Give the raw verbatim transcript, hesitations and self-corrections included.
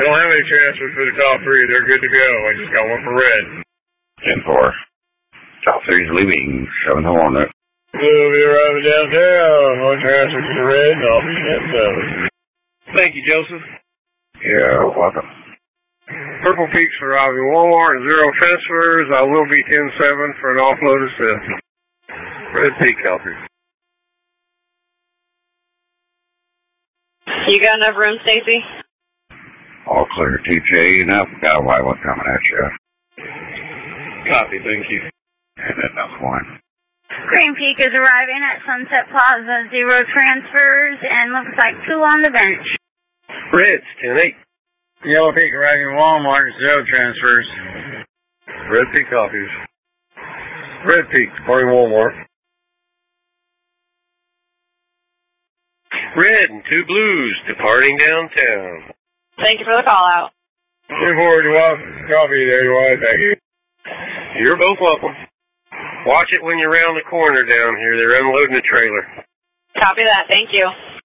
I don't have any transfers for the top three. They're good to go. I just got one for red. ten four. Top three's leaving. seven Hornet. We'll be arriving downtown. One transfer for the red, and I'll be heading south. Thank you, Joseph. Yeah, welcome. Purple Peaks arriving Walmart, zero transfers. I will be ten seven for an offload assist. Red Peak copy. You got enough room, Stacy? All clear, T J. Enough. Got a white one coming at you. Copy, thank you. And enough one. Green Peak is arriving at Sunset Plaza, zero transfers, and looks like two on the bench. Reds, ten eight. Yellow Peak arriving Walmart, zero transfers. Red Peak copies. Red Peak departing Walmart. Red and two blues departing downtown. Thank you for the call out. Looking forward to welcome coffee there, Dwight. Thank you. You're both welcome. Watch it when you're around the corner down here. They're unloading the trailer. Copy that. Thank you.